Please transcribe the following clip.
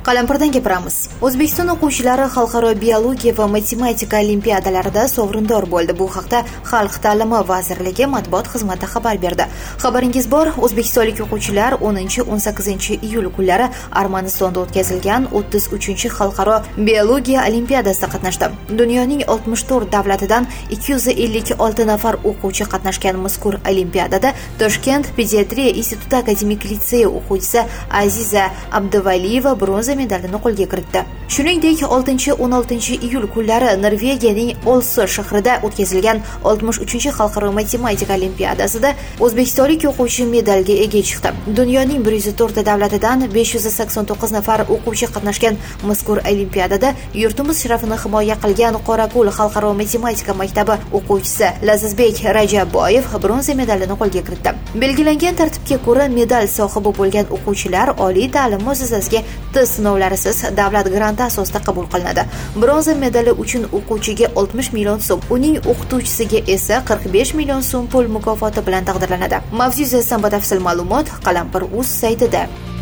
Qalampirdan gapiramiz. O'zbekiston o'quvchilari xalqaro biologiya va matematika olimpiadalarida sovrindor bo'ldi. Bu haqda Xalq ta'limi vazirligi matbuot xizmati xabar berdi. Xabaringiz bor, o'zbekistonlik o'quvchilar 10-18 iyul kunlari Armanistonda o'tkazilgan 33-xalqaro biologiya olimpiadasida qatnashdi. Dunyoning 64 davlatidan 256 nafar o'quvchi qatnashgan mazkur olimpiadada Toshkent pediatriya instituti akademik litseyi o'quvchisi Aziza Abduvaliyeva bronza medalini qo'lga kiritdi. Shuningdek, 6-16 iyul kunlari Norvegiyaning Oslo shahrida o'tkazilgan 63-xalqaro matematika olimpiadasida o'zbekistonlik o'quvchi medalga ega chiqdi. Dunyoning 104 davlatidan 589 nafar o'quvchi qatnashgan mazkur olimpiadada yurtimiz sharafini himoya qilgan Qorako'l xalqaro matematika maktabi o'quvchisi Lazizbek Rajabboyev bronza medalini qo'lga kiritdi. Belgilangan tartibga ko'ra medal sohibi bo'lgan o'quvchilar oliy ta'lim muassasasiga test sinovlarisiz davlat granti asosida qabul qilinadi. Bronza medali uchun o'quvchiga 60 million so'm, uning o'qituvchisiga esa 45 million so'm pul mukofoti bilan taqdirlanadi. Mavzu yuzasidan batafsil ma'lumot Qalampir.uz saytida.